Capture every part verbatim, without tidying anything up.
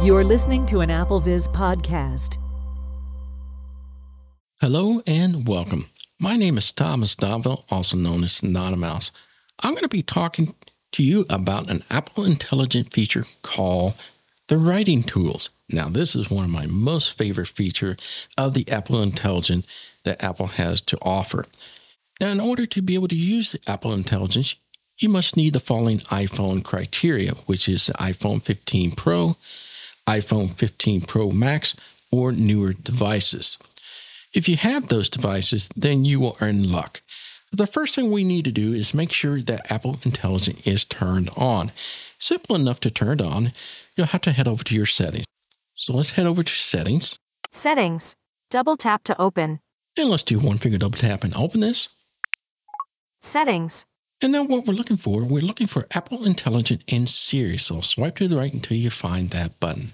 You're listening to an AppleViz podcast. Hello and welcome. My name is Thomas Donville, also known as Nonomouse. I'm going to be talking to you about an Apple Intelligent feature called the Writing Tools. Now, this is one of my most favorite features of the Apple Intelligent that Apple has to offer. Now, in order to be able to use the Apple Intelligence, you must need the following iPhone criteria, which is the iPhone fifteen Pro, iPhone fifteen Pro Max, or newer devices. If you have those devices, then you are in luck. The first thing we need to do is make sure that Apple Intelligence is turned on. Simple enough to turn it on. You'll have to head over to your settings. So let's head over to settings. Settings. Double tap to open. And let's do one finger double tap and open this. Settings. And now what we're looking for, we're looking for Apple Intelligence and Siri. So swipe to the right until you find that button.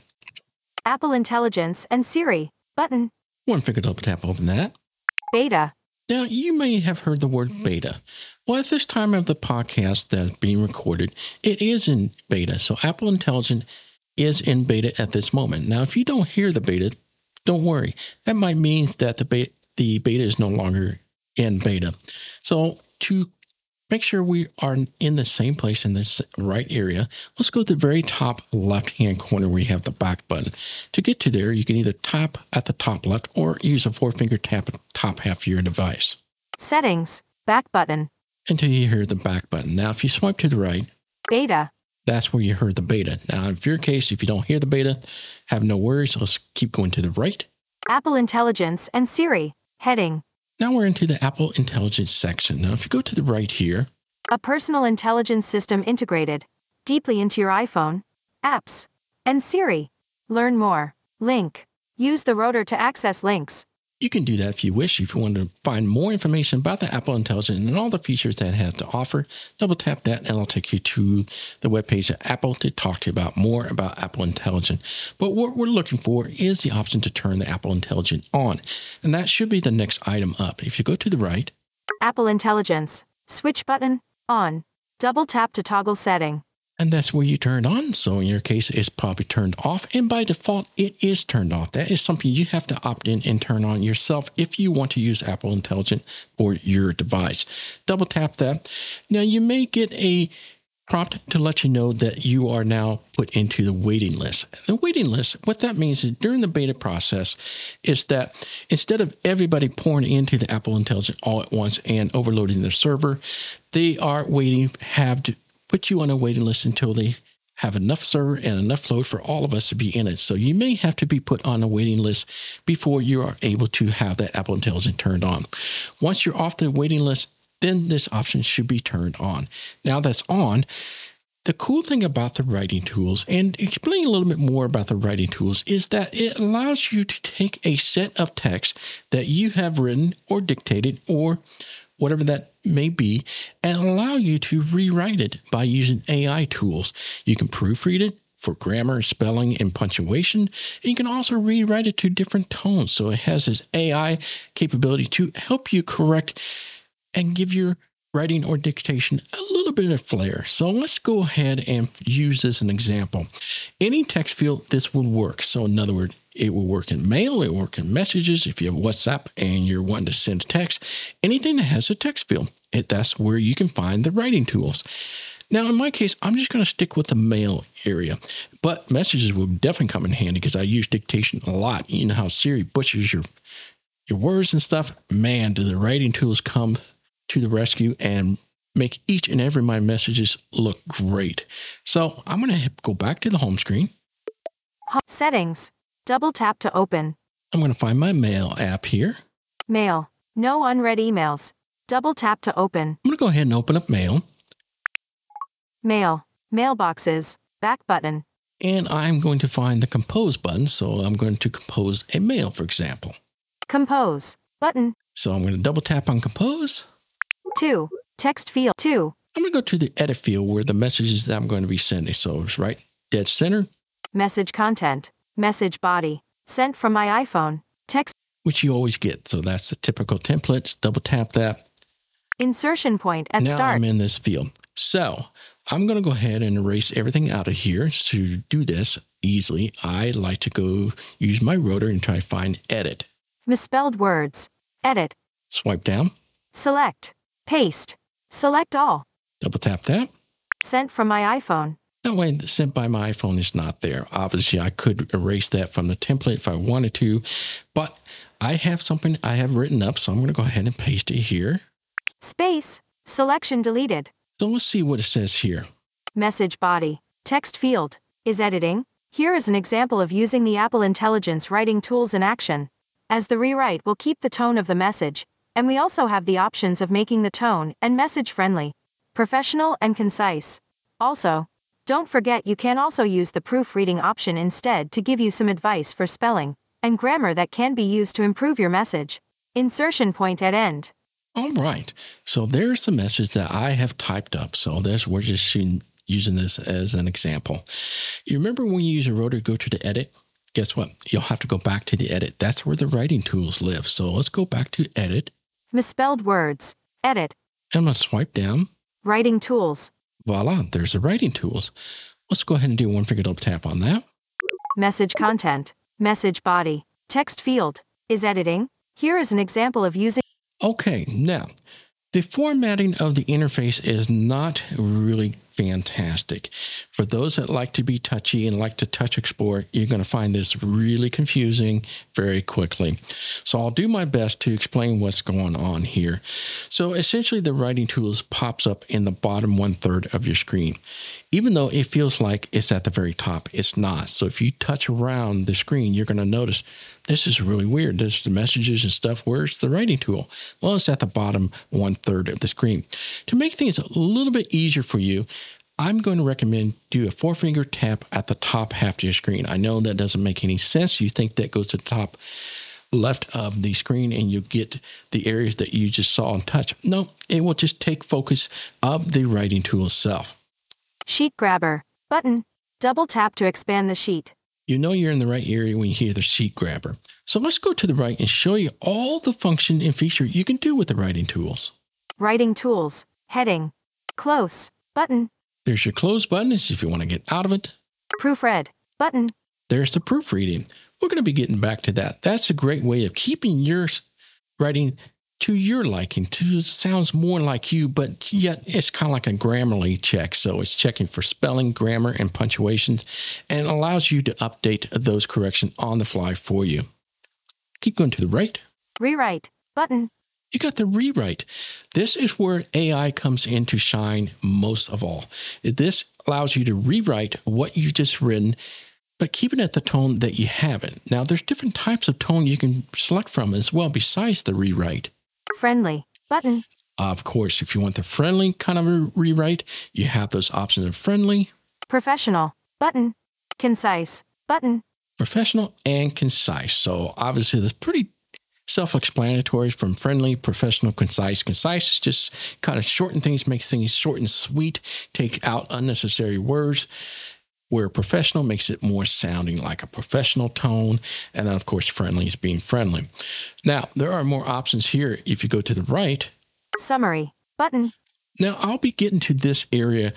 Apple Intelligence and Siri. Button. One finger double tap, open that. Beta. Now, you may have heard the word beta. Well, at this time of the podcast that's being recorded, it is in beta. So Apple Intelligence is in beta at this moment. Now, if you don't hear the beta, don't worry. That might mean that the beta, the beta is no longer in beta. So to make sure we are in the same place in this right area, let's go to the very top left-hand corner where you have the back button. To get to there, you can either tap at the top left or use a four-finger tap at the top half of your device. Settings. Back button. Until you hear the back button. Now, if you swipe to the right, Beta. that's where you heard the beta. Now, in your case, if you don't hear the beta, have no worries. Let's keep going to the right. Apple Intelligence and Siri. Heading. Now we're into the Apple Intelligence section. Now, if you go to the right here, A personal intelligence system integrated deeply into your iPhone, apps, and Siri. Learn more. Link. Use the rotor to access links. you can do that if you wish. If you want to find more information about the Apple Intelligence and all the features that it has to offer, double tap that and it'll take you to the webpage of Apple to talk to you about more about Apple Intelligence. But what we're looking for is the option to turn the Apple Intelligence on. And that should be the next item up. If you go to the right, Apple Intelligence. Switch button. On. Double tap to toggle setting. and that's where you turn on. So in your case, it's probably turned off. And by default, it is turned off. That is something you have to opt in and turn on yourself if you want to use Apple Intelligence for your device. Double tap that. Now, you may get a prompt to let you know that you are now put into the waiting list. The waiting list, what that means is during the beta process is that instead of everybody pouring into the Apple Intelligence all at once and overloading their server, they are waiting, have to put you on a waiting list until they have enough server and enough load for all of us to be in it. So you may have to be put on a waiting list before you are able to have that Apple Intelligence turned on. Once you're off the waiting list, then this option should be turned on. Now that's on. The cool thing about the writing tools, and explain a little bit more about the writing tools, is that it allows you to take a set of text that you have written or dictated or whatever that may be, and allow you to rewrite it by using A I tools. You can proofread it for grammar, spelling, and punctuation. And you can also rewrite it to different tones. So it has this A I capability to help you correct and give your writing or dictation a little bit of flair. So let's go ahead and use this as an example. Any text field, this would work. So in other words, it will work in mail, it will work in messages. If you have WhatsApp and you're wanting to send a text, anything that has a text field, it, that's where you can find the writing tools. Now, in my case, I'm just going to stick with the mail area, but messages will definitely come in handy because I use dictation a lot. You know how Siri butchers your, your words and stuff? Man, do the writing tools come to the rescue and make each and every of my messages look great. So I'm going to go back to the home screen. Settings. Double tap to open. I'm going to find my mail app here. Mail. No unread emails. Double tap to open. I'm going to go ahead and open up mail. Mail. Mailboxes. Back button. And I'm going to find the compose button. So I'm going to compose a mail, for example. Compose. Button. So I'm going to double tap on compose. two. Text field. two. I'm going to go to the edit field where the messages that I'm going to be sending. So it's right dead center. Message content. Message body. Sent from my iPhone. Text. Which you always get. So that's the typical templates. Double tap that. Insertion point at now start. I'm in this field. So I'm going to go ahead and erase everything out of here. To do this, easily, I like to go use my rotor and try to find edit. Misspelled words. Edit. Swipe down. Select. Paste. Select all. Double tap that. Sent from my iPhone. That way, the sent by my iPhone is not there. Obviously, I could erase that from the template if I wanted to, but I have something I have written up, so I'm going to go ahead and paste it here. Space. Selection deleted. So let's see what it says here. Message body. Text field. Is editing. Here is an example of using the Apple Intelligence writing tools in action. As the rewrite will keep the tone of the message, and we also have the options of making the tone and message friendly, professional, and concise. Also, don't forget you can also use the proofreading option instead to give you some advice for spelling and grammar that can be used to improve your message. Insertion point at end. All right. So there's the message that I have typed up. So there's, we're just using this as an example. You remember when you use a rotor, go to the edit? Guess what? You'll have to go back to the edit. That's where the writing tools live. So let's go back to edit. Misspelled words. Edit. I'm going to swipe down. Writing tools. Voila, there's the writing tools. Let's go ahead and do one finger double tap on that. Message content. Message body. Text field. Is editing. Here is an example of using. Okay, now, the formatting of the interface is not really fantastic. For those that like to be touchy and like to touch explore, you're going to find this really confusing very quickly. So I'll do my best to explain what's going on here. So essentially the writing tools pops up in the bottom one third of your screen. Even though it feels like it's at the very top, it's not. So if you touch around the screen, you're going to notice this is really weird. There's the messages and stuff. Where's the writing tool? Well, it's at the bottom one third of the screen. To make things a little bit easier for you, I'm going to recommend do a four finger tap at the top half of your screen. I know that doesn't make any sense. You think that goes to the top left of the screen and you get the areas that you just saw and touch. No, it will just take focus of the writing tool itself. Sheet grabber. Button. Double tap to expand the sheet. You know you're in the right area when you hear the sheet grabber. So let's go to the right and show you all the function and feature you can do with the writing tools. Writing tools. Heading. Close. Button. There's your close button if you want to get out of it. Proofread. Button. There's the proofreading. We're going to be getting back to that. That's a great way of keeping your writing to your liking, to sounds more like you, but yet it's kind of like a Grammarly check. So it's checking for spelling, grammar, and punctuations, and allows you to update those corrections on the fly for you. Keep going to the right. Rewrite. Button. You got the rewrite. This is where A I comes in to shine most of all. This allows you to rewrite what you've just written, but keep it at the tone that you have it. Now, there's different types of tone you can select from as well besides the rewrite. Friendly. Button. Of course, if you want the friendly kind of a rewrite, you have those options of friendly. Professional. Button. Concise. Button. Professional and concise. So obviously that's pretty self-explanatory from friendly, professional, concise. Concise is just kind of shorten things, make things short and sweet, take out unnecessary words, where professional makes it more sounding like a professional tone. And then, of course, friendly is being friendly. Now, there are more options here if you go to the right. Summary. Button. Now, I'll be getting to this area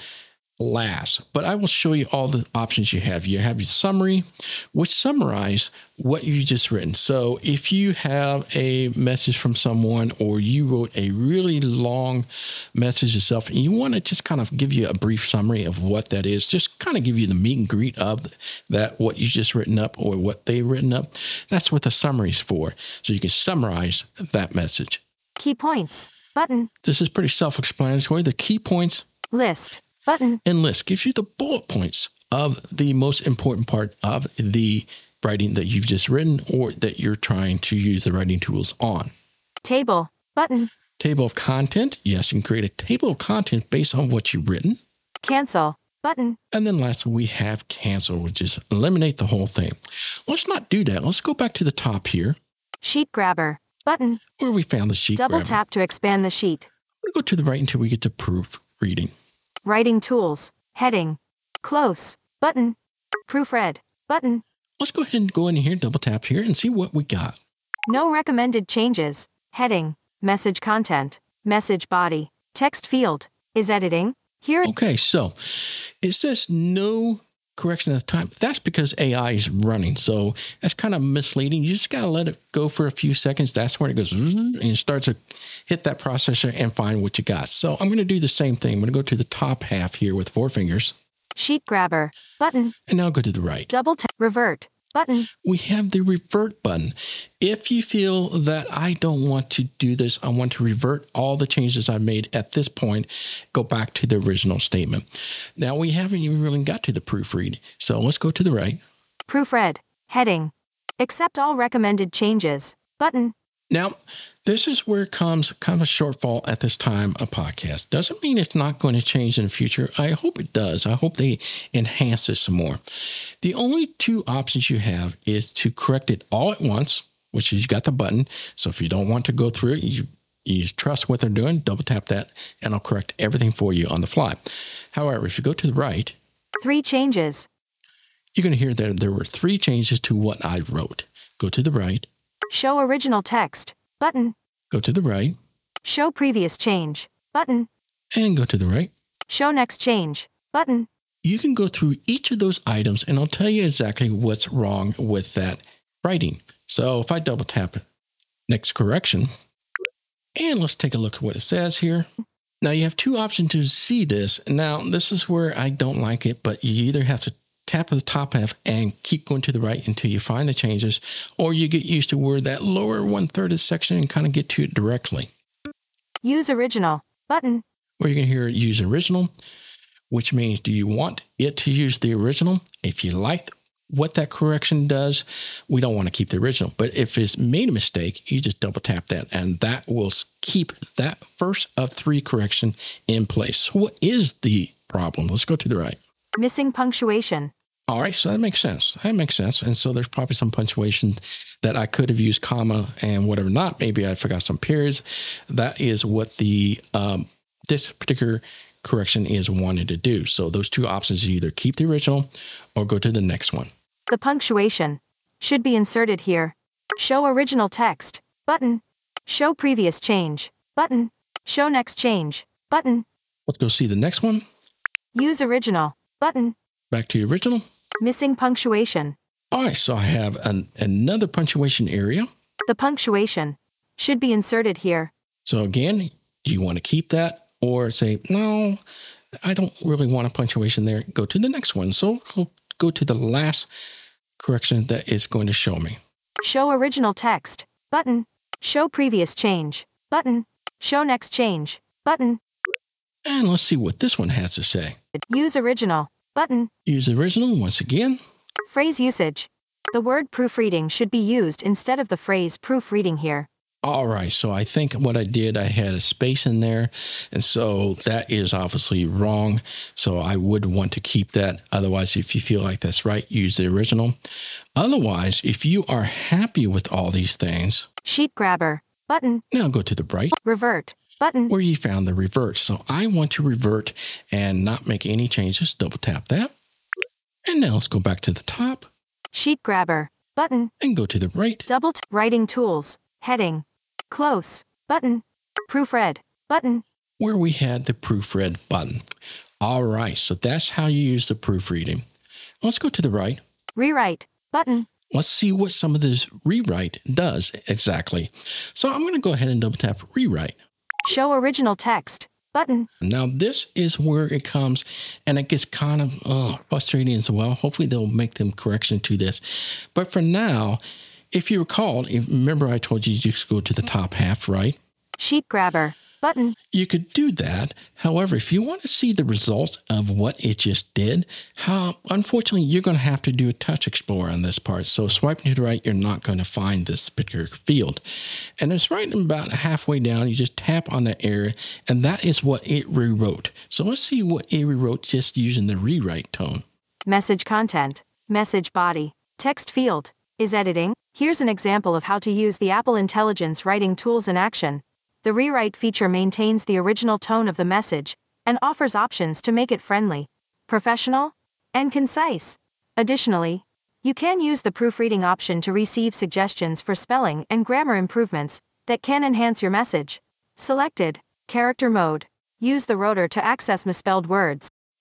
last, but I will show you all the options you have. You have your summary, which summarize what you just written. So if you have a message from someone or you wrote a really long message yourself and you want to just kind of give you a brief summary of what that is, just kind of give you the meet and greet of that, what you just written up or what they've written up, that's what the summary is for. So you can summarize that message. Key points. Button. This is pretty self-explanatory. The key points. List. Button. And list gives you the bullet points of the most important part of the writing that you've just written or that you're trying to use the writing tools on. Table. Button. Table of content. Yes, you can create a table of content based on what you've written. Cancel. Button. And then lastly, we have cancel, which is eliminate the whole thing. Let's not do that. Let's go back to the top here. Sheet grabber. Button. Where we found the sheet Double grabber. tap to expand the sheet. We'll go to the right until we get to proofreading. Writing tools. Heading. Close. Button. Proofread. Button. Let's go ahead and go in here, double tap here and see what we got. No recommended changes. Heading. Message content. Message body. Text field. Is editing. Here. Okay, so it says no correction at the time. That's because A I is running. So that's kind of misleading. You just got to let it go for a few seconds. That's when it goes and it starts to hit that processor and find what you got. So I'm going to do the same thing. I'm going to go to the top half here with four fingers. Sheet grabber, button. And now go to the right. Double tap, revert, button. We have the revert button. If you feel that I don't want to do this, I want to revert all the changes I made at this point, go back to the original statement. Now we haven't even really got to the proofread. So let's go to the right. Proofread, heading. Accept all recommended changes, button. Now, this is where it comes kind of a shortfall at this time of podcast. Doesn't mean it's not going to change in the future. I hope it does. I hope they enhance this some more. The only two options you have is to correct it all at once, which is you got the button. So if you don't want to go through it, you, you trust what they're doing, double tap that, and it'll correct everything for you on the fly. However, if you go to the right, three changes. You're going to hear that there were three changes to what I wrote. Go to the right. Show original text, button. Go to the right. Show previous change, button. And go to the right. Show next change, button. You can go through each of those items and I'll tell you exactly what's wrong with that writing. So if I double tap next correction, and let's take a look at what it says here. Now you have two options to see this. Now this is where I don't like it, but you either have to tap the top half and keep going to the right until you find the changes, or you get used to where that lower one third of the section and kind of get to it directly. Use original, button. Where you can hear use original, which means do you want it to use the original? If you like what that correction does, we don't want to keep the original. But if it's made a mistake, you just double tap that and that will keep that first of three correction in place. So what is the problem? Let's go to the right. Missing punctuation. All right, so that makes sense. That makes sense. And so there's probably some punctuation that I could have used comma and whatever not. Maybe I forgot some periods. That is what the um, this particular correction is wanted to do. So those two options, you either keep the original or go to the next one. The punctuation should be inserted here. Show original text, button. Show previous change, button. Show next change, button. Let's go see the next one. Use original, button. Back to the original. Missing punctuation. All right, so I have an, another punctuation area. The punctuation should be inserted here. So again, do you want to keep that or say, no, I don't really want a punctuation there. Go to the next one. So go, go to the last correction that is going to show me. Show original text, button. Show previous change, button. Show next change, button. And let's see what this one has to say. Use original, button. Use original once again. Phrase usage. The word proofreading should be used instead of the phrase proofreading here. All right, so I think what I did, I had a space in there, and so that is obviously wrong. So I would want to keep that. Otherwise, if you feel like that's right, use the original. Otherwise, if you are happy with all these things, sheet grabber, button. Now go to the right. Revert, button. Where you found the revert. So I want to revert and not make any changes. Double tap that. And now let's go back to the top. Sheet grabber, button. And go to the right. Double tap. Writing tools, heading. Close, button. Proofread, button. Where we had the proofread button. All right, so that's how you use the proofreading. Let's go to the right. Rewrite, button. Let's see what some of this rewrite does exactly. So I'm going to go ahead and double tap rewrite. Show original text, button. Now this is where it comes and it gets kind of uh, frustrating as well. Hopefully they'll make them correction to this. But for now, if you recall, if, remember I told you you just go to the top half, right? Sheet grabber, button. You could do that. However, if you want to see the results of what it just did, how unfortunately, you're going to have to do a touch explorer on this part. So swiping to the right, you're not going to find this particular field. And it's right about halfway down. You just tap on that area, and that is what it rewrote. So let's see what it rewrote just using the rewrite tone. Message content, message body, text field, is editing. Here's an example of how to use the Apple Intelligence writing tools in action. The rewrite feature maintains the original tone of the message and offers options to make it friendly, professional, and concise. Additionally, you can use the proofreading option to receive suggestions for spelling and grammar improvements that can enhance your message. Selected, character mode. Use the rotor to access misspelled words.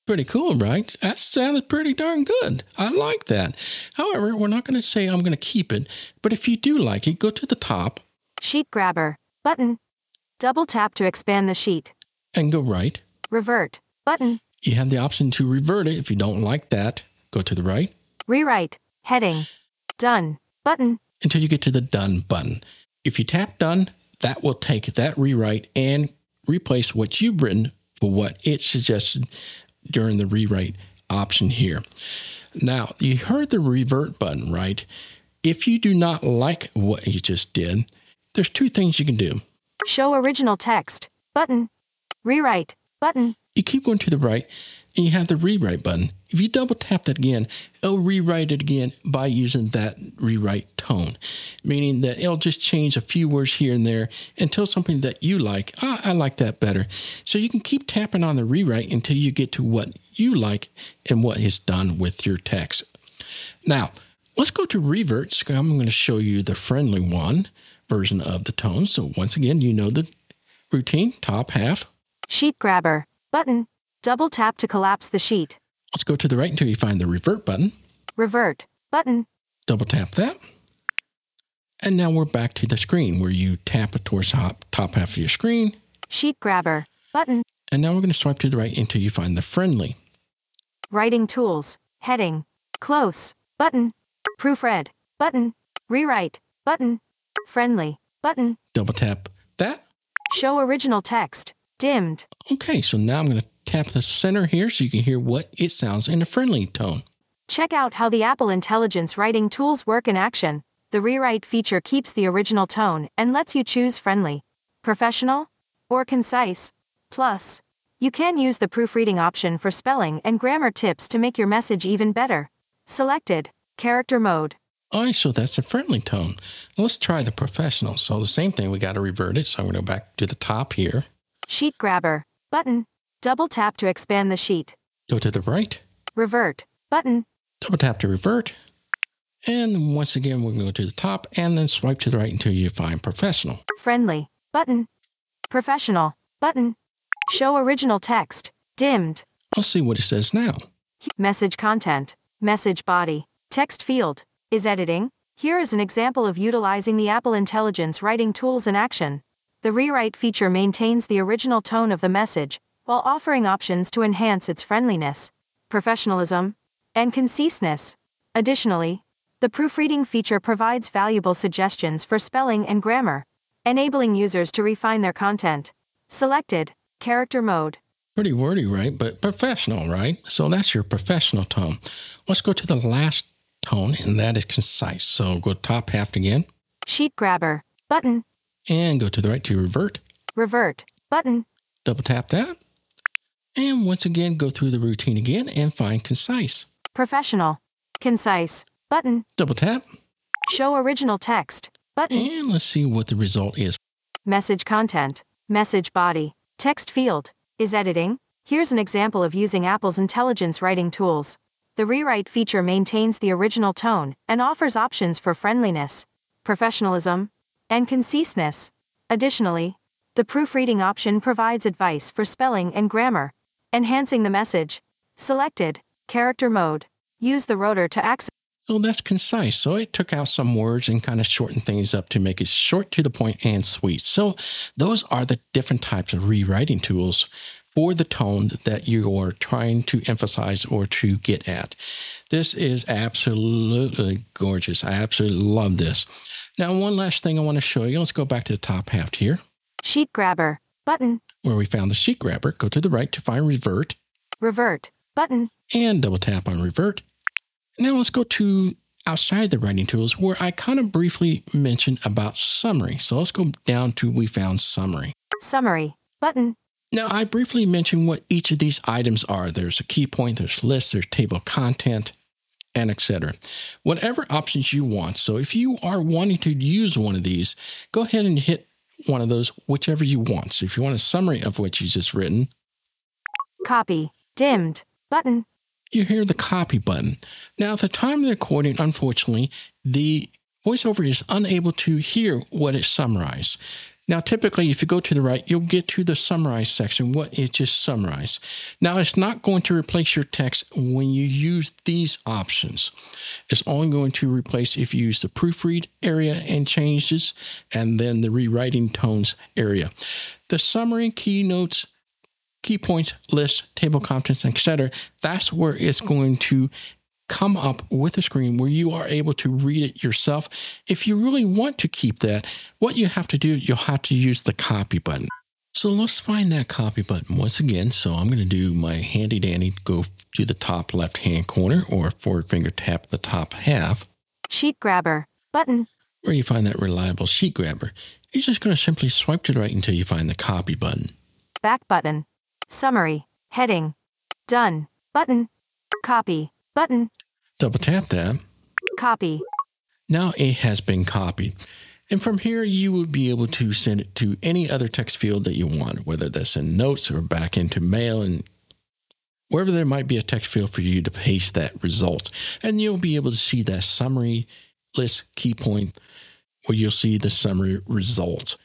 Pretty cool, right? That sounded pretty darn good. I like that. However, we're not going to say I'm going to keep it, but if you do like it, go to the top. Sheet grabber. Button. Double tap to expand the sheet. And go right. Revert. Button. You have the option to revert it. If you don't like that, go to the right. Rewrite. Heading. Done. Button. Until you get to the Done button. If you tap Done, that will take that rewrite and replace what you've written for what it suggested during the rewrite option here. Now, you heard the revert button, right? If you do not like what you just did, there's two things you can do. Show original text. Button. Rewrite. Button. You keep going to the right, and you have the rewrite button. If you double tap that again, it'll rewrite it again by using that rewrite tone, meaning that it'll just change a few words here and there until something that you like. Ah, I like that better. So you can keep tapping on the rewrite until you get to what you like and what is done with your text. Now, let's go to reverts. I'm going to show you the friendly one version of the tone. So once again, you know the routine, top half. Sheet grabber. Button. Double tap to collapse the sheet. Let's go to the right until you find the revert button. Revert. Button. Double tap that. And now we're back to the screen where you tap it towards the top, top half of your screen. Sheet grabber. Button. And now we're going to swipe to the right until you find the friendly. Writing tools. Heading. Close. Button. Proofread. Button. Rewrite. Button. Friendly. Button. Double tap that. Show original text. Dimmed. Okay, so now I'm going to tap the center here so you can hear what it sounds in a friendly tone. Check out how the Apple Intelligence writing tools work in action. The rewrite feature keeps the original tone and lets you choose friendly, professional, or concise. Plus, you can use the proofreading option for spelling and grammar tips to make your message even better. Selected. Character mode. All right, so that's a friendly tone. Let's try the professional. So the same thing, we got to revert it. So I'm going to go back to the top here. Sheet grabber. Button. Double tap to expand the sheet. Go to the right. Revert. Button. Double tap to revert. And once again, we're going to go to the top and then swipe to the right until you find professional. Friendly. Button. Professional. Button. Show original text. Dimmed. Let's see what it says now. Message content. Message body. Text field. Is editing. Here is an example of utilizing the Apple Intelligence writing tools in action. The rewrite feature maintains the original tone of the message, while offering options to enhance its friendliness, professionalism, and conciseness. Additionally, the proofreading feature provides valuable suggestions for spelling and grammar, enabling users to refine their content. Selected. Character mode. Pretty wordy, right? But professional, right? So that's your professional tone. Let's go to the last tone, and that is concise. So go top half again. Sheet grabber. Button. And go to the right to revert. Revert. Button. Double tap that. And once again, go through the routine again and find concise. Professional. Concise. Button. Double tap. Show original text. Button. And let's see what the result is. Message content. Message body. Text field. Is editing. Here's an example of using Apple's intelligence writing tools. The rewrite feature maintains the original tone and offers options for friendliness, professionalism, and conciseness. Additionally, the proofreading option provides advice for spelling and grammar, enhancing the message. Selected. Character mode. Use the rotor to access. So that's concise. So it took out some words and kind of shortened things up to make it short, to the point, and sweet. So those are the different types of rewriting tools for the tone that you are trying to emphasize or to get at. This is absolutely gorgeous. I absolutely love this. Now, one last thing I want to show you. Let's go back to the top half here. Sheet grabber. Button. Where we found the sheet grabber. Go to the right to find revert. Revert. Button. And double tap on revert. Now let's go to outside the writing tools where I kind of briefly mentioned about summary. So let's go down to we found summary. Summary. Button. Now, I briefly mentioned what each of these items are. There's a key point, there's lists, there's table of content, and et cetera. Whatever options you want. So if you are wanting to use one of these, go ahead and hit one of those, whichever you want. So if you want a summary of what you just written. Copy. Dimmed. Button. You hear the copy button. Now, at the time of the recording, unfortunately, the VoiceOver is unable to hear what is summarized. Now, typically, if you go to the right, you'll get to the summarize section, what it just summarized. Now, it's not going to replace your text when you use these options. It's only going to replace if you use the proofread area and changes, and then the rewriting tones area. The summary, keynotes, key points, list, table of contents, et cetera, that's where it's going to come up with a screen where you are able to read it yourself. If you really want to keep that, what you have to do, you'll have to use the copy button. So let's find that copy button once again. So I'm going to do my handy dandy, go to the top left-hand corner or forward finger tap the top half. Sheet grabber button. Where you find that reliable sheet grabber. You're just going to simply swipe to the right until you find the copy button. Back button. Summary. Heading. Done. Button. Copy. Button. Double tap that. Copy. Now it has been copied. And from here, you would be able to send it to any other text field that you want, whether that's in notes or back into mail and wherever there might be a text field for you to paste that result. And you'll be able to see that summary list key point where you'll see the summary result.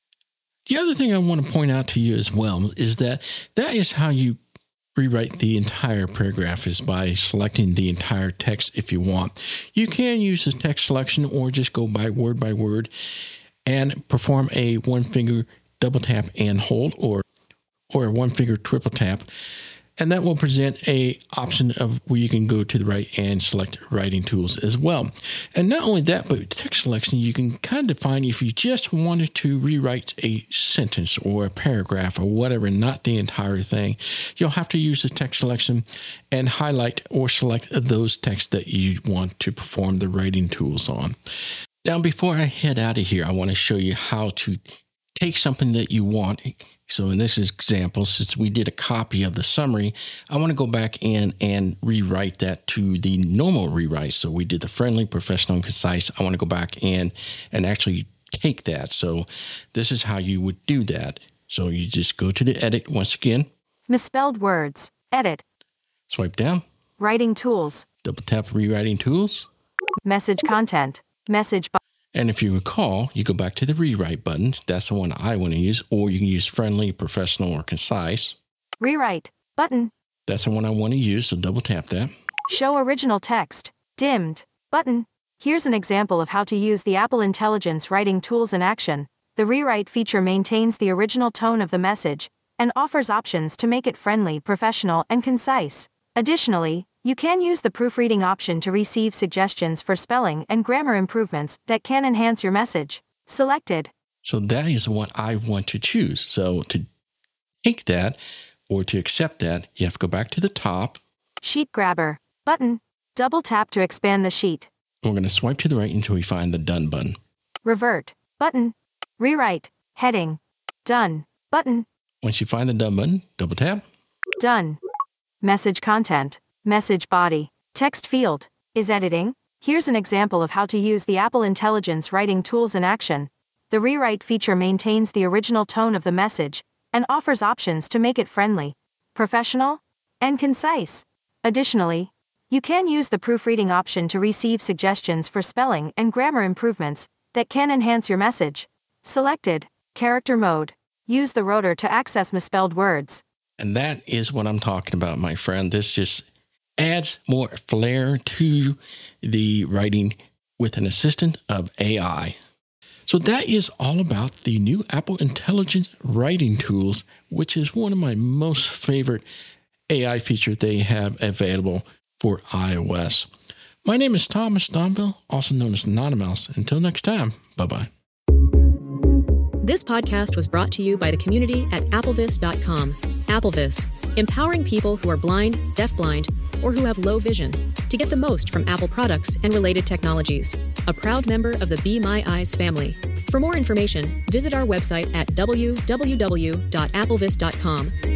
The other thing I want to point out to you as well is that that is how you rewrite the entire paragraph, is by selecting the entire text if you want. You can use the text selection or just go by word by word and perform a one finger double tap and hold or or a one finger triple tap. And that will present a option of where you can go to the right and select writing tools as well. And not only that, but text selection, you can kind of define if you just wanted to rewrite a sentence or a paragraph or whatever, not the entire thing. You'll have to use the text selection and highlight or select those texts that you want to perform the writing tools on. Now, before I head out of here, I want to show you how to take something that you want. So in this example, since we did a copy of the summary, I want to go back in and rewrite that to the normal rewrite. So we did the friendly, professional, and concise. I want to go back in and actually take that. So this is how you would do that. So you just go to the edit once again. Misspelled words. Edit. Swipe down. Writing tools. Double tap rewriting tools. Message content. Message box. And if you recall, you go back to the rewrite button. That's the one I want to use. Or you can use friendly, professional, or concise. Rewrite button. That's the one I want to use, so double tap that. Show original text. Dimmed button. Here's an example of how to use the Apple Intelligence writing tools in action. The rewrite feature maintains the original tone of the message and offers options to make it friendly, professional, and concise. Additionally, you can use the proofreading option to receive suggestions for spelling and grammar improvements that can enhance your message. Selected. So that is what I want to choose. So to take that or to accept that, you have to go back to the top. Sheet grabber button. Double tap to expand the sheet. We're going to swipe to the right until we find the done button. Revert button. Rewrite. Heading. Done button. Once you find the done button, double tap. Done. Message content. Message body. Text field. Is editing. Here's an example of how to use the Apple Intelligence writing tools in action. The rewrite feature maintains the original tone of the message and offers options to make it friendly, professional, and concise. Additionally, you can use the proofreading option to receive suggestions for spelling and grammar improvements that can enhance your message. Selected. Character mode. Use the rotor to access misspelled words. And that is what I'm talking about, my friend. This just adds more flair to the writing with an assistant of A I. So that is all about the new Apple Intelligence writing tools, which is one of my most favorite A I features they have available for iOS. My name is Thomas Donville, also known as Nanomouse. Until next time, bye-bye. This podcast was brought to you by the community at applevis dot com. Applevis, empowering people who are blind, deafblind, or who have low vision to get the most from Apple products and related technologies. A proud member of the Be My Eyes family. For more information, visit our website at w w w dot applevis dot com